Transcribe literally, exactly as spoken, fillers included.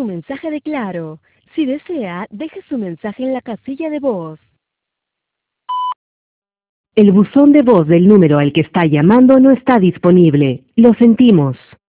su mensaje de Claro. Si desea, deje su mensaje en la casilla de voz. El buzón de voz del número al que está llamando no está disponible. Lo sentimos.